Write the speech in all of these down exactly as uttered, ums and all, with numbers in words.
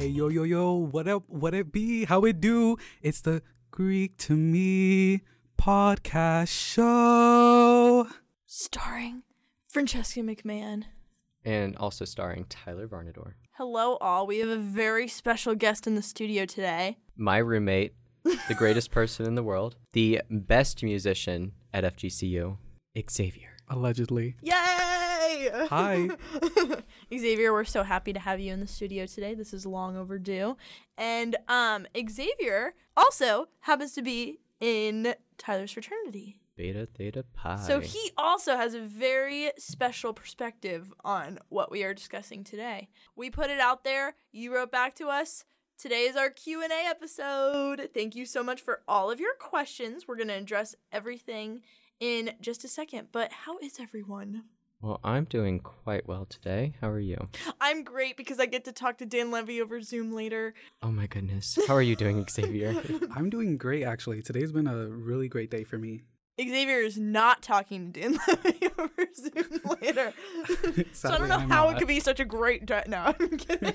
Hey, yo, yo, yo, what up, what it be, how it do? It's the Greek to Me podcast show. Starring Francesca McMahon. And also starring Tyler Varnador. Hello, all. We have a very special guest in the studio today. My roommate, the greatest person in the world, the best musician at F G C U, Xavier. Allegedly. Yay! Hi. Xavier, we're so happy to have you in the studio today. This is long overdue. And um, Xavier also happens to be in Tyler's fraternity. Beta Theta Pi. So he also has a very special perspective on what we are discussing today. We put it out there. You wrote back to us. Today is our Q and A episode. Thank you so much for all of your questions. We're going to address everything in just a second. But how is everyone? Well, I'm doing quite well today. How are you? I'm great because I get to talk to Dan Levy over Zoom later. Oh my goodness. How are you doing, Xavier? I'm doing great, actually. Today's been a really great day for me. Xavier is not talking to Dan Levy over Zoom later. So I don't know I'm how not. it could be such a great day. No, I'm kidding.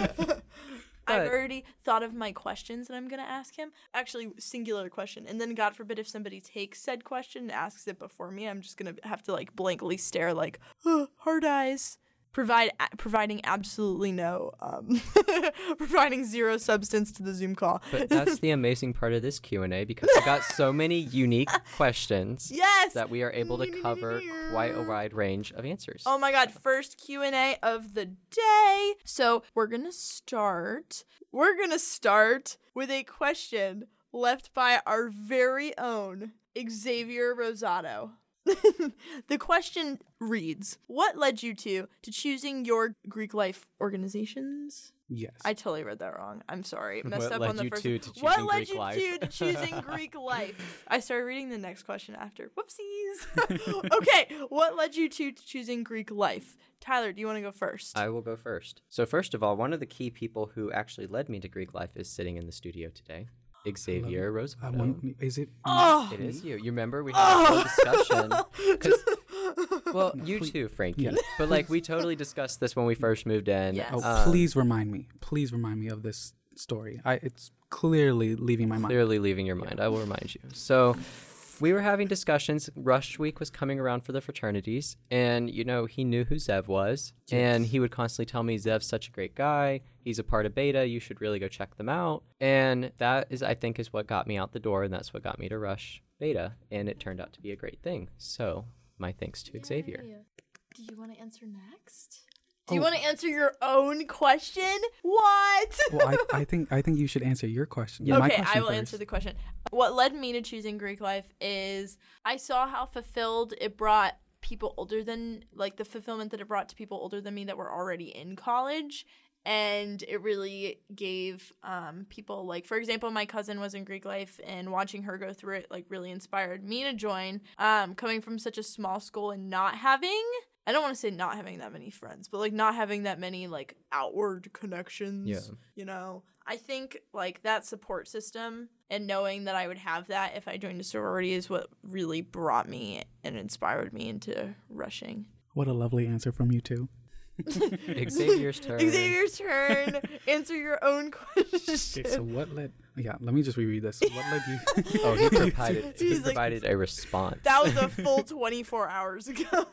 I've But- already thought of my questions that I'm going to ask him. Actually, singular question. And then, God forbid, if somebody takes said question and asks it before me, I'm just going to have to, like, blankly stare, like, oh, hard eyes. Provide a- providing absolutely no, um, providing zero substance to the Zoom call. But that's the amazing part of this Q and A because we got so many unique questions Yes! that we are able to cover quite a wide range of answers. Oh my God, first Q and A of the day. So we're going to start, we're going to start with a question left by our very own Xavier Rosado. The question reads, what led you two to choosing your Greek life organizations? Yes. I totally read that wrong. I'm sorry. Messed What up led on the you first two to What choosing led Greek you life? two to choosing Greek life? I started reading the next question after. Whoopsies. Okay, what led you two to choosing Greek life? Tyler, do you want to go first? I will go first. So first of all, one of the key people who actually led me to Greek life is sitting in the studio today, Xavier I Rosado. want, is it? Oh! It is you. You remember we had a whole discussion. 'cause- well, you please- too, Frankie. Yeah. But like we totally discussed this when we first moved in. Yes. Oh, Um, please remind me. Please remind me of this story. I It's clearly leaving my mind. Clearly leaving your mind. I will remind you. So we were having discussions. Rush Week was coming around for the fraternities, and you know he knew who Zev was, and he would constantly tell me Zev's such a great guy. He's a part of Beta. You should really go check them out. And that is, I think, is what got me out the door, and that's what got me to Rush Beta, and it turned out to be a great thing. So my thanks to Xavier. Yay. Do you want to answer next? Do you Oh. want to answer your own question? What? Well, I, I think I think you should answer your question. My Okay, question I will first. answer the question. What led me to choosing Greek life is I saw how fulfilled it brought people older than, like the fulfillment that it brought to people older than me that were already in college. And it really gave um, people, like, for example, my cousin was in Greek life, and watching her go through it, like, really inspired me to join. Um, coming from such a small school and not having, I don't want to say not having that many friends, but, like, not having that many, like, outward connections, Yeah. you know? I think, like, that support system and knowing that I would have that if I joined a sorority is what really brought me and inspired me into rushing. What a lovely answer from you two. Xavier's turn. Xavier's turn. Answer your own question. Okay, so what led? Yeah, let me just reread this. So what led you? Oh, he provided, he He's like- provided a response. That was a full twenty-four hours ago.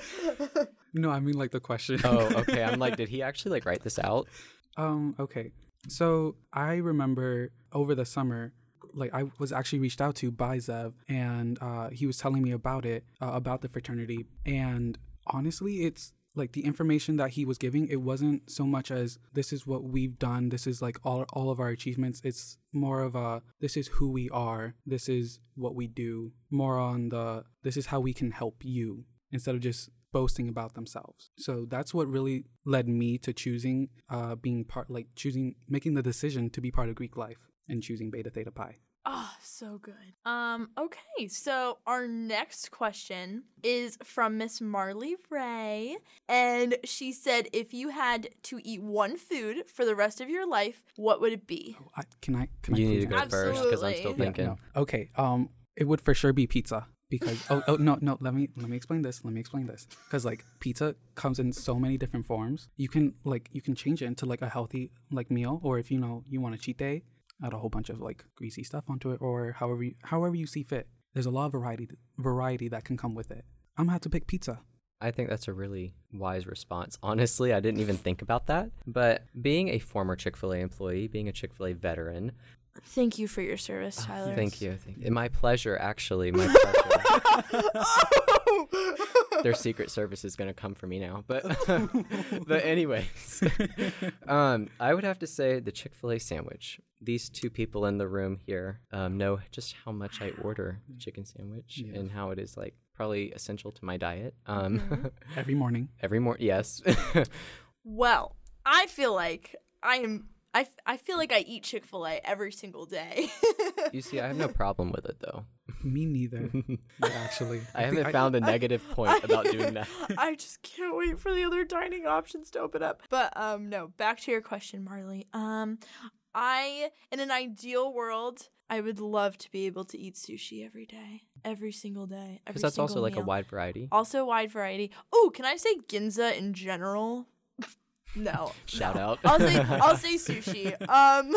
No, I mean like the question. Oh, okay. I'm like, did he actually like write this out? Um, okay. So I remember over the summer, like I was actually reached out to by Zev, and uh, he was telling me about it, uh, about the fraternity. And honestly, it's like the information that he was giving, it wasn't so much as this is what we've done, this is like all, all of our achievements. It's more of a, this is who we are, this is what we do, more on the, this is how we can help you, instead of just boasting about themselves. So that's what really led me to choosing uh being part, like choosing, making the decision to be part of Greek life and choosing Beta Theta Pi. Oh, so good. Um, okay, so our next question is from Miss Marley Ray, and she said, if you had to eat one food for the rest of your life, what would it be? Oh, I, can I can You I need to please go answer? first because I'm Absolutely. still Yeah, thinking. no. Okay, um it would for sure be pizza. because oh oh no no let me let me explain this let me explain this because like pizza comes in so many different forms. You can like you can change it into like a healthy like meal, or if you know you want a cheat day, add a whole bunch of like greasy stuff onto it, or however you, however you see fit. There's a lot of variety variety that can come with it. I'm gonna have to pick pizza. I think that's a really wise response. Honestly, I didn't even think about that. But being a former Chick-fil-A employee, being a Chick-fil-A veteran. Thank you for your service, Tyler. Uh, thank you. Thank you. My pleasure, actually. My pleasure. Their Secret Service is going to come for me now. But but anyways, um, I would have to say the Chick-fil-A sandwich. These two people in the room here um, know just how much I order the chicken sandwich yeah. and how it is like probably essential to my diet. Um, mm-hmm. Every morning. Every morning, yes. Well, I feel like I am... I, f- I feel like I eat Chick-fil-A every single day. You see, I have no problem with it, though. Me neither, actually. I, I haven't found I, a negative I, point I, about doing that. I just can't wait for the other dining options to open up. But um, no, back to your question, Marley. Um, I, in an ideal world, I would love to be able to eat sushi every day. Every single day. Because that's also meal. like a wide variety. Also wide variety. Oh, can I say Ginza in general? No. Shout no. out. I'll say I'll say sushi. Um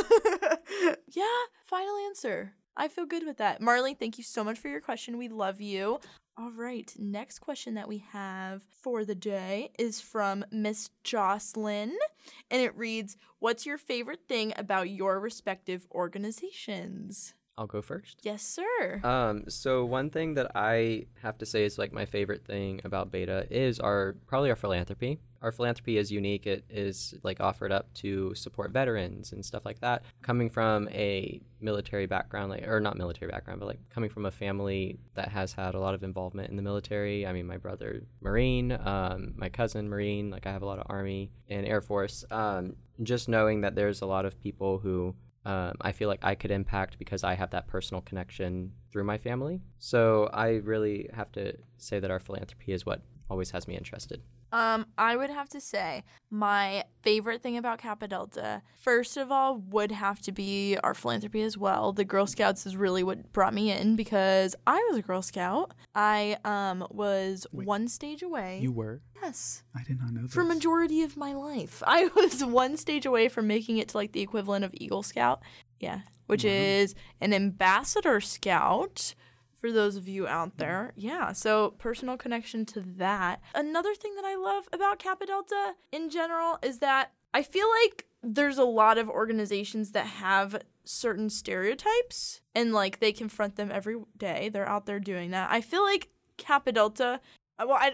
yeah, final answer. I feel good with that. Marley, thank you so much for your question. We love you. All right, next question that we have for the day is from Miss Jocelyn, and it reads, "What's your favorite thing about your respective organizations?" I'll go first. Yes, sir. Um, so one thing that I have to say is like my favorite thing about Beta is our probably our philanthropy. Our philanthropy is unique. It is like offered up to support veterans and stuff like that. Coming from a military background, like or not military background, but like coming from a family that has had a lot of involvement in the military. I mean, my brother Marine, um, my cousin Marine. Like I have a lot of Army and Air Force. Um, just knowing that there's a lot of people who. Um, I feel like I could impact because I have that personal connection through my family. So I really have to say that our philanthropy is what always has me interested. Um, I would have to say my favorite thing about Kappa Delta, first of all, would have to be our philanthropy as well. The Girl Scouts is really what brought me in because I was a Girl Scout. I um was Wait, one stage away. You were? Yes. I did not know this. For majority of my life. I was one stage away from making it to like the equivalent of Eagle Scout. Yeah. Which wow. is an ambassador scout. For those of you out there. Yeah, so personal connection to that. Another thing that I love about Kappa Delta in general is that I feel like there's a lot of organizations that have certain stereotypes and like they confront them every day. They're out there doing that. I feel like Kappa Delta, well, I,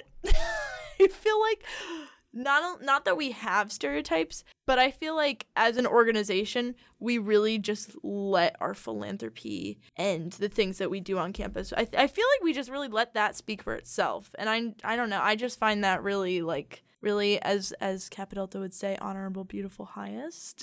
I feel like not not that we have stereotypes, but I feel like as an organization, we really just let our philanthropy and the things that we do on campus. I I feel like we just really let that speak for itself. And I I don't know. I just find that really like really as as Kappa Delta would say, honorable, beautiful, highest.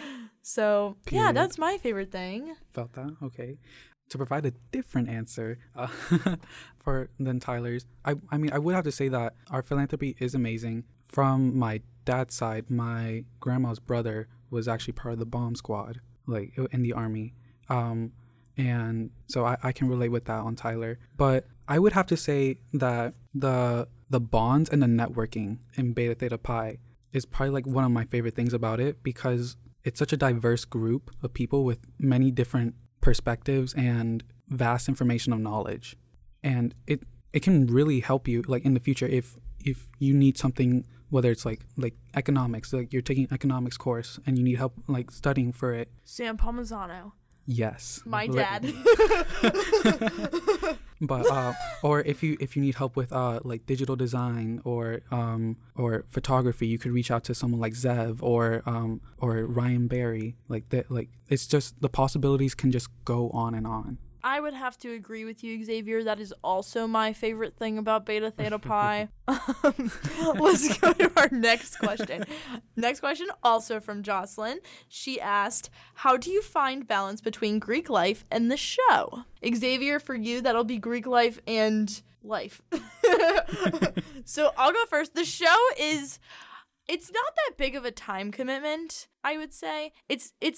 So Period. Yeah, that's my favorite thing. Felt that? Okay. To provide a different answer uh, for than Tyler's, I I mean I would have to say that our philanthropy is amazing. From my dad's side, my grandma's brother was actually part of the bomb squad, like in the Army. Um, and so I, I can relate with that on Tyler. But I would have to say that the the bonds and the networking in Beta Theta Pi is probably like one of my favorite things about it because it's such a diverse group of people with many different perspectives and vast information of knowledge. And it, it can really help you like in the future if if you need something, whether it's like like economics, like you're taking an economics course and you need help like studying for it. Sam Palmisano. Yes. My dad. But uh, or if you if you need help with uh like digital design or um or photography, you could reach out to someone like Zev or um or Ryan Barry. Like that, like it's just the possibilities can just go on and on. I would have to agree with you, Xavier. That is also my favorite thing about Beta Theta Pi. um, let's go to our next question. Next question, also from Jocelyn. She asked, how do you find balance between Greek life and the show? Xavier, for you, that'll be Greek life and life. So I'll go first. The show is, it's not that big of a time commitment, I would say. It's, it's,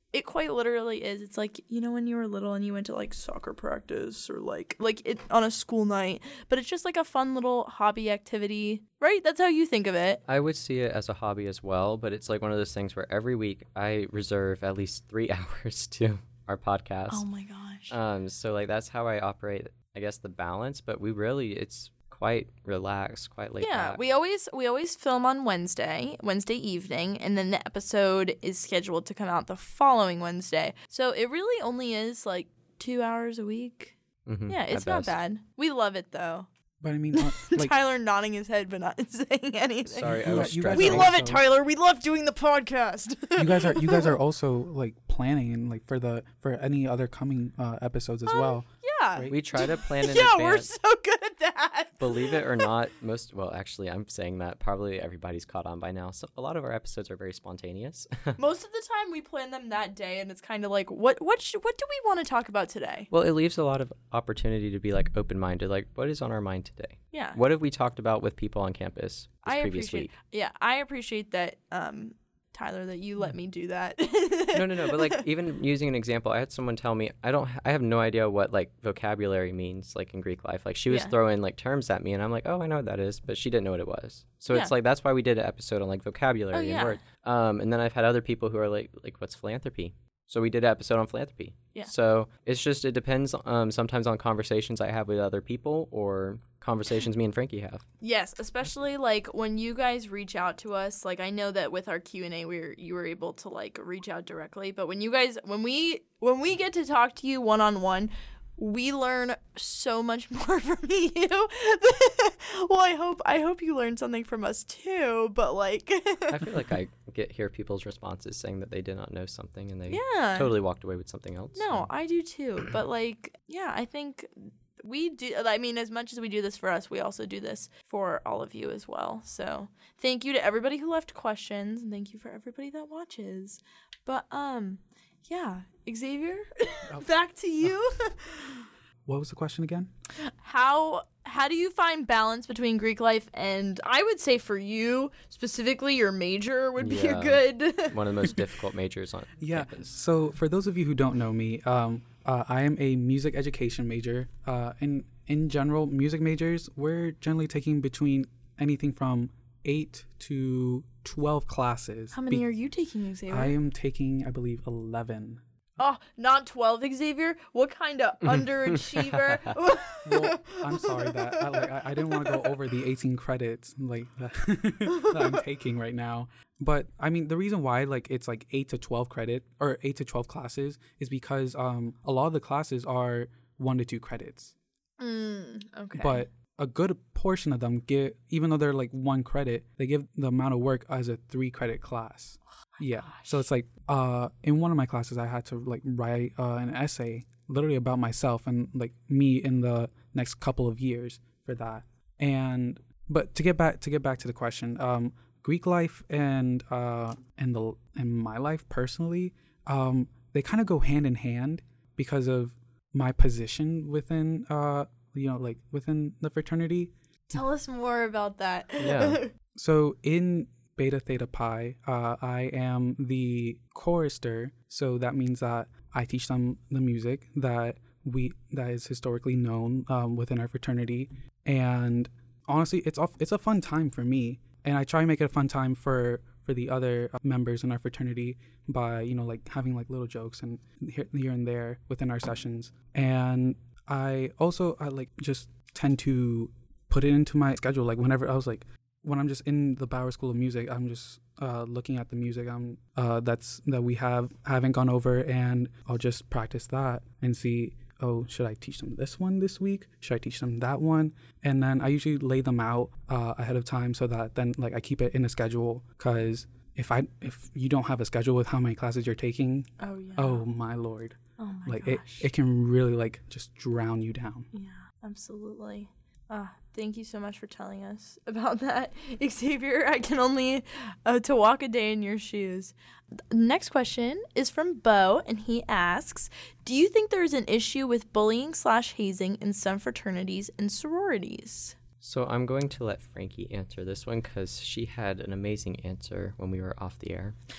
It quite literally is. It's like, you know, when you were little and you went to like soccer practice or like like it on a school night, but it's just like a fun little hobby activity, right? That's how you think of it. I would see it as a hobby as well, but it's like one of those things where every week I reserve at least three hours to our podcast. Oh my gosh. Um, so like that's how I operate, I guess, the balance, but we really, it's quite relaxed, quite laid Yeah, back. we always we always film on Wednesday, Wednesday evening, and then the episode is scheduled to come out the following Wednesday. So it really only is like two hours a week. Mhm, Yeah, it's at not best. bad. We love it though. But I mean, uh, like, Tyler nodding his head but not saying anything. Sorry, I You was guys- you guys We stretching. are love it, also- Tyler. We love doing the podcast. you guys are you guys are also like planning and like for the for any other coming uh, episodes as Um, well. yeah. Right? We try to plan in Yeah, we're advance. so good at that. Believe it or not, most, well, actually, I'm saying that probably everybody's caught on by now. So a lot of our episodes are very spontaneous. Most of the time we plan them that day and it's kind of like what what sh- what do we want to talk about today? Well, it leaves a lot of opportunity to be like open-minded, like what is on our mind today? Yeah. What have we talked about with people on campus this I previous appreciate week? Yeah, I appreciate that um Tyler that you let me do that. No, no, no. But like even using an example, I had someone tell me I don't, I have no idea what like vocabulary means like in Greek life. Like she was Yeah. throwing like terms at me, and I'm like, oh, I know what that is, but she didn't know what it was. So Yeah. it's like that's why we did an episode on like vocabulary Oh, and yeah. words. Um, and then I've had other people who are like, like what's philanthropy? So we did an episode on philanthropy. Yeah. So it's just it depends um sometimes on conversations I have with other people or conversations me and Frankie have. Yes, especially like when you guys reach out to us. Like I know that with our Q and A, we were you were able to like reach out directly. But when you guys, when we when we get to talk to you one on one, we learn so much more from you. Well, I hope I hope you learned something from us too. But like, I feel like I get hear people's responses saying that they did not know something and they yeah, totally walked away with something else. No, so. I do too. But like, yeah, I think we do. I mean, as much as we do this for us, we also do this for all of you as well. So thank you to everybody who left questions, and thank you for everybody that watches. But um, yeah, Xavier, back to you. What was the question again? How how do you find balance between Greek life and, I would say for you specifically, your major would be Yeah. a good. One of the most difficult majors on Yeah. campus. So for those of you who don't know me, um, uh, I am a music education major. Uh, in in general, music majors we're generally taking between anything from eight to twelve classes. How many Be- are you taking, Xavier? I am taking, I believe, eleven. Oh, not twelve, Xavier? What kind of underachiever? Well, I'm sorry that I, like I, I didn't want to go over the eighteen credits like that, that I'm taking right now. But I mean, the reason why like it's like eight to twelve credit or eight to twelve classes is because um a lot of the classes are one to two credits. Mm, okay. But a good portion of them get, even though they're like one credit, they give the amount of work as a three credit class. Yeah. So it's like uh in one of my classes I had to like write uh, an essay literally about myself and like me in the next couple of years for that. And but to get back to get back to the question, um Greek life and uh and the and my life personally, um they kind of go hand in hand because of my position within uh you know like within the fraternity. Tell us more about that. Yeah. So in Beta Theta Pi, uh, I am the chorister. So that means that I teach them the music that we that is historically known um, within our fraternity. And honestly, it's off, it's a fun time for me, and I try and make it a fun time for for the other members in our fraternity by you know like having like little jokes and here, here and there within our sessions. And I also I like just tend to put it into my schedule. Like whenever I was like. When I'm just in the Bauer School of Music, I'm just uh, looking at the music I'm uh, that's that we have haven't gone over, and I'll just practice that and see. Oh, should I teach them this one this week? Should I teach them that one? And then I usually lay them out uh, ahead of time so that then like I keep it in a schedule. Because if I if you don't have a schedule with how many classes you're taking, Oh yeah. oh my lord, Oh my like it gosh. it can really like just drown you down. Yeah, absolutely. Ah, thank you so much for telling us about that, Xavier. I can only uh, to walk a day in your shoes. The next question is from Bo, and he asks, do you think there is an issue with bullying slash hazing in some fraternities and sororities? So I'm going to let Frankie answer this one because she had an amazing answer when we were off the air.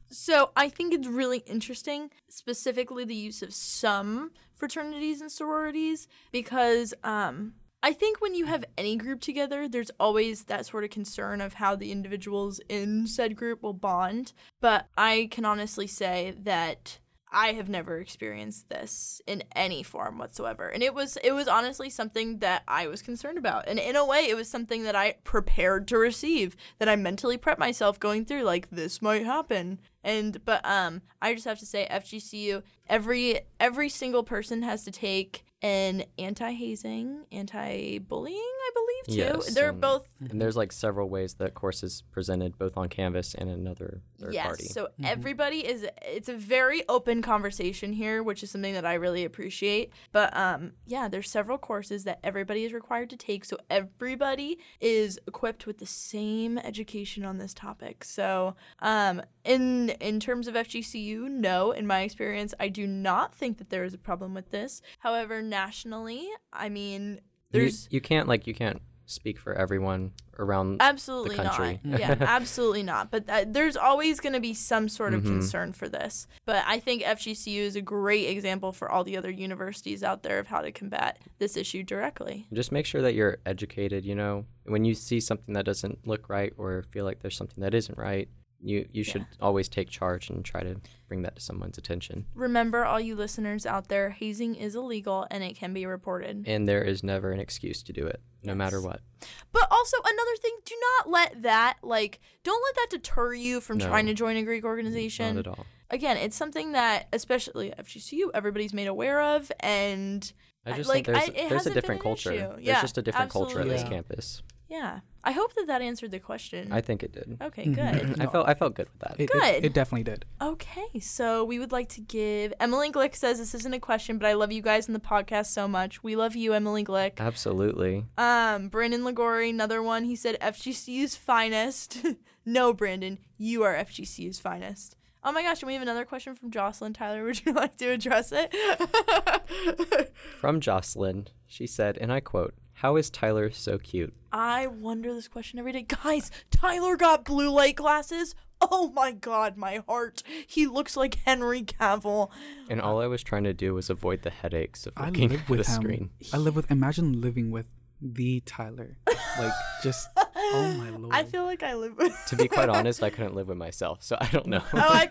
So I think it's really interesting, specifically the use of some fraternities and sororities, because um, I think when you have any group together, there's always that sort of concern of how the individuals in said group will bond. But I can honestly say that I have never experienced this in any form whatsoever. And it was it was honestly something that I was concerned about. And in a way, it was something that I prepared to receive, that I mentally prepped myself going through, like, this might happen. And but um I just have to say, F G C U, every every single person has to take an anti-hazing, anti-bullying, I believe, too. Yes, They're and- both And there's like several ways that course is presented, both on Canvas and another third yes, party. so everybody is, it's a very open conversation here, which is something that I really appreciate. But um, yeah, there's several courses that everybody is required to take, so everybody is equipped with the same education on this topic. So um, in in terms of F G C U, no, in my experience, I do not think that there is a problem with this. However, nationally, I mean, you, there's you can't like you can't speak for everyone around absolutely the not. country. Yeah, absolutely not. But uh, there's always going to be some sort of Mhm. concern for this. But I think F G C U is a great example for all the other universities out there of how to combat this issue directly. Just make sure that you're educated, you know. When you see something that doesn't look right or feel like there's something that isn't right, you you should always take charge and try to bring that to someone's attention. Remember, all you listeners out there, hazing is illegal and it can be reported. And there is never an excuse to do it, no Yes. matter what. But also another thing, do not let that, like, don't let that deter you from No. trying to join a Greek organization. Not at all. Again, it's something that, especially at F G C U, everybody's made aware of, and I just like, think there's, I- it there's a hasn't been different an culture. issue. There's Yeah, just a different culture at this absolutely. campus. yeah. I hope that that answered the question. I think it did. Okay, Mhm. good. I No. felt I felt good with that. It, it, Good. it definitely did. Okay, so we would like to give Emily Glick says this isn't a question, but I love you guys in the podcast so much. We love you, Emily Glick. Absolutely. Um, Brandon Ligori, another one. He said F G C U's finest. No, Brandon, you are F G C U's finest. Oh my gosh, and we have another question from Jocelyn. Tyler, would you like to address it? From Jocelyn, she said, and I quote, "How is Tyler so cute?" I wonder this question every day. Guys, Tyler got blue light glasses. Oh my god, my heart. He looks like Henry Cavill. And all I was trying to do was avoid the headaches of I looking live at the with him. screen. I live with. Imagine living with the Tyler. Like, just. Oh my lord. I feel like I live with. To be quite honest, I couldn't live with myself, so I don't know. Oh, I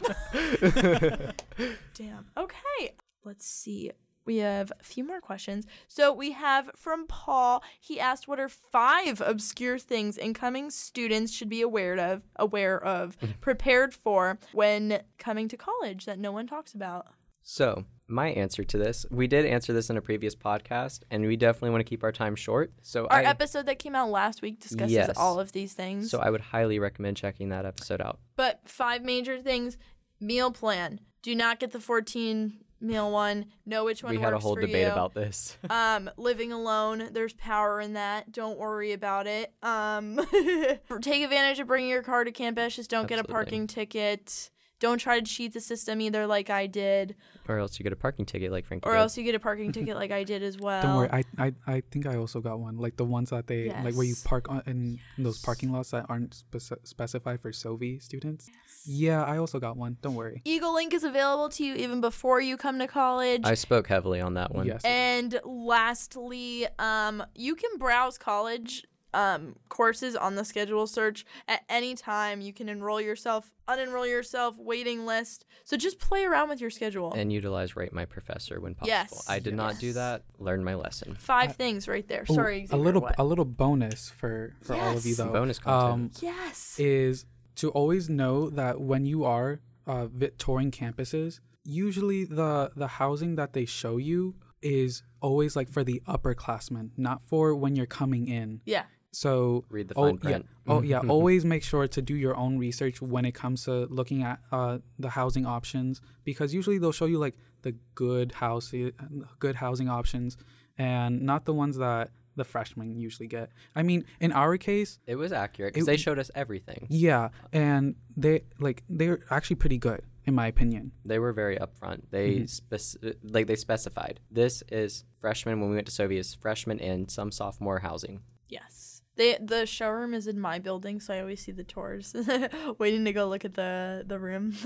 couldn't. Damn. Okay. Let's see. We have a few more questions. So we have from Paul. He asked, "What are five obscure things incoming students should be aware of, aware of, prepared for when coming to college that no one talks about?" So, my answer to this, we did answer this in a previous podcast, and we definitely want to keep our time short. So Our I, episode that came out last week discusses Yes. all of these things. so I would highly recommend checking that episode out. But five major things: meal plan. Do not get the fourteen meal one. Know which one We works had a whole for debate you. about this. Um, living alone, there's power in that. Don't worry about it. Um, take advantage of bringing your car to campus. Just don't get a Absolutely. parking ticket. Don't try to cheat the system either, like I did, Or else you get a parking ticket like Frankie or did. else you get a parking ticket, like I did as well. Don't worry. I, I I think I also got one. Like the ones that they like where you Yes. park on, in those parking lots that aren't speci- specified for S O V I students. Yeah, I also got one. Don't worry. Eagle Link is available to you even before you come to college. I spoke heavily on that one. Yes. And lastly, um, you can browse college um, courses on the schedule search at any time. You can enroll yourself, unenroll yourself, waiting list. So just play around with your schedule. And utilize Rate My Professor when possible. Yes. I did not do Yes. that. Learned my lesson. Five Uh, things right there. Ooh, Sorry, a Xavier, little what? a little bonus for for all of you Yes. though. Bonus content. Um, Yes. is to always know that when you are uh, vi- touring campuses, usually the the housing that they show you is always like for the upperclassmen, not for when you're coming in. yeah. So Read the oh, fine yeah, print. oh yeah, always make sure to do your own research when it comes to looking at uh, the housing options, because usually they'll show you like the good house, good housing options, and not the ones that the freshmen usually get. I mean, in our case, It was accurate because It- they showed us everything. yeah, and they like they're actually pretty good in my opinion. They were very upfront. They Mhm. spec- like they specified this is freshman when we went to Soviet, freshman and some sophomore housing. Yes. They the showroom is in my building, so I always see the tours waiting to go look at the the room.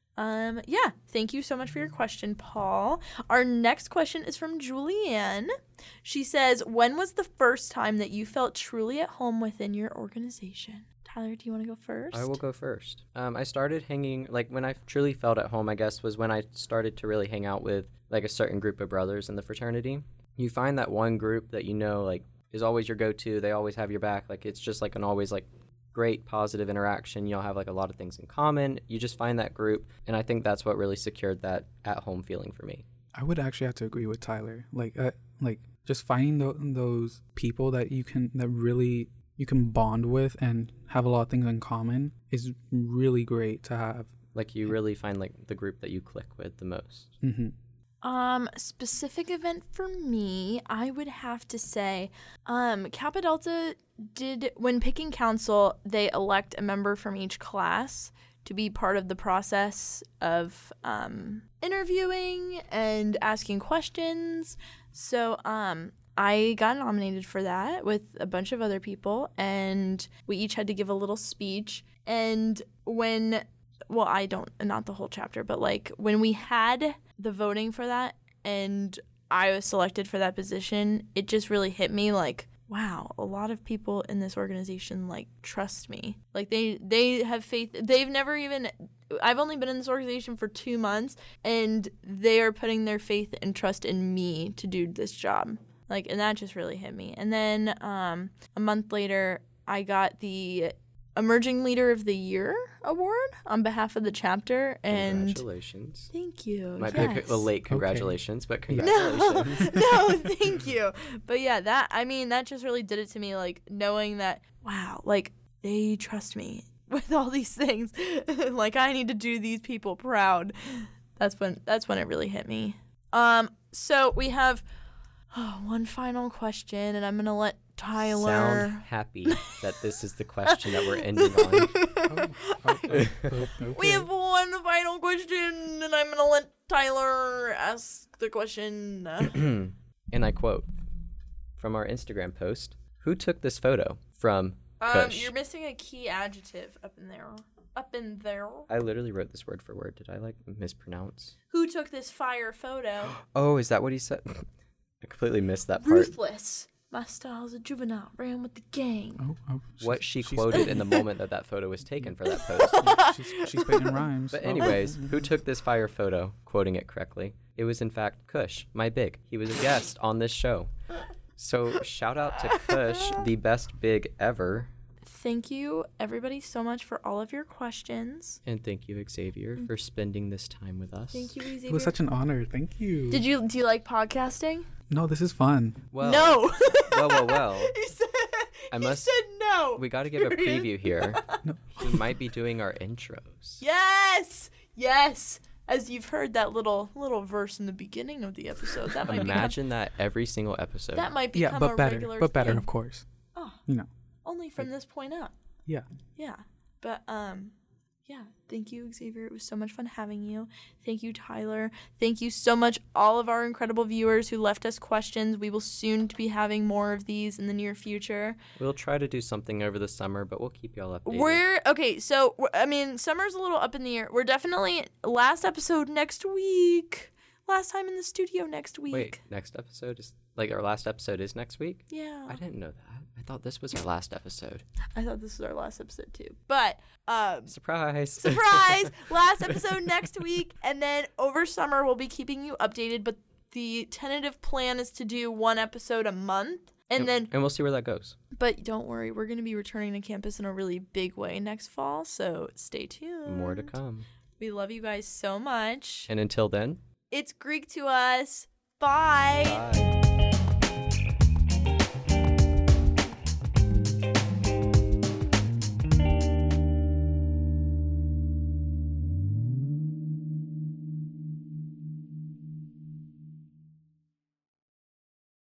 um yeah, thank you so much for your question, Paul. Our next question is from Julianne. She says, when was the first time that you felt truly at home within your organization? Tyler, do you want to go first? I will go first. Um, I started hanging, like, when I truly felt at home, I guess, was when I started to really hang out with, like, a certain group of brothers in the fraternity. You find that one group that you know, like, is always your go-to. They always have your back. Like, it's just, like, an always, like, great positive interaction. You'll have, like, a lot of things in common. You just find that group, and I think that's what really secured that at-home feeling for me. I would actually have to agree with Tyler. Like, uh, like just finding th- those people that you can, that really... you can bond with and have a lot of things in common is really great to have. Like, you really find, like, the group that you click with the most. Mm-hmm. Um, specific event for me, I would have to say, um, Kappa Delta did, when picking council, they elect a member from each class to be part of the process of, um, interviewing and asking questions. So, um... I got nominated for that with a bunch of other people, and we each had to give a little speech. And when, well, I don't, not the whole chapter, but like when we had the voting for that and I was selected for that position, it just really hit me like, wow, a lot of people in this organization like trust me. Like they, they have faith. They've never even, I've only been in this organization for two months and they are putting their faith and trust in me to do this job. Like, and that just really hit me. And then um, a month later, I got the Emerging Leader of the Year award on behalf of the chapter. And congratulations. Thank you. Might yes. be a, a late congratulations, Okay. but congratulations. No, no, thank you. But yeah, that, I mean, that just really did it to me, like, knowing that, wow, like, they trust me with all these things. Like, I need to do these people proud. That's when, that's when it really hit me. Um, so we have... Oh, one final question, and I'm going to let Tyler... Sound happy that this is the question that we're ending on. oh, oh, oh, oh, okay. We have one final question, and I'm going to let Tyler ask the question. And I quote from our Instagram post, who took this photo? From Um, Kush. you're missing a key adjective up in there. Up in there. I literally wrote this word for word. Did I, like, mispronounce? Who took this fire photo? Oh, is that what he said? I completely missed that part. Ruthless. My style's a juvenile. Ran with the gang. Oh, oh, What she she's- quoted in the moment that that photo was taken for that post. She's, she's spitting rhymes. But Oh. anyways, who took this fire photo, quoting it correctly? It was in fact Kush, my big. He was a guest on this show. So shout out to Kush, the best big ever. Thank you, everybody, so much for all of your questions. And thank you, Xavier, for spending this time with us. Thank you, Xavier. It was such an honor. Thank you. Did you do you like podcasting? No, this is fun. Well, No. well, well, well. he said, I he must- said no. We got to give a preview here. No. He might be doing our intros. Yes, yes. As you've heard that little little verse in the beginning of the episode, that might Imagine that every single episode. become, that might become Yeah, a but better. regular But better, thing. of course. Oh, You know. only from this point up. Yeah. Yeah, but um, yeah. Thank you, Xavier. It was so much fun having you. Thank you, Tyler. Thank you so much, all of our incredible viewers who left us questions. We will soon be having more of these in the near future. We'll try to do something over the summer, but we'll keep y'all updated. We're okay. So we're, I mean, summer's a little up in the air. We're definitely last episode next week. Last time in the studio next week. Wait, next episode is like our last episode is next week? Yeah. I didn't know that. I thought this was our last episode. I thought this was our last episode too. But um Surprise. surprise! Last episode next week, and then over summer we'll be keeping you updated, but the tentative plan is to do one episode a month. And then and we'll see where that goes. but don't worry, we're going to be returning to campus in a really big way next fall, so stay tuned. More to come. We love you guys so much. And until then, It's Greek to us. Bye. bye.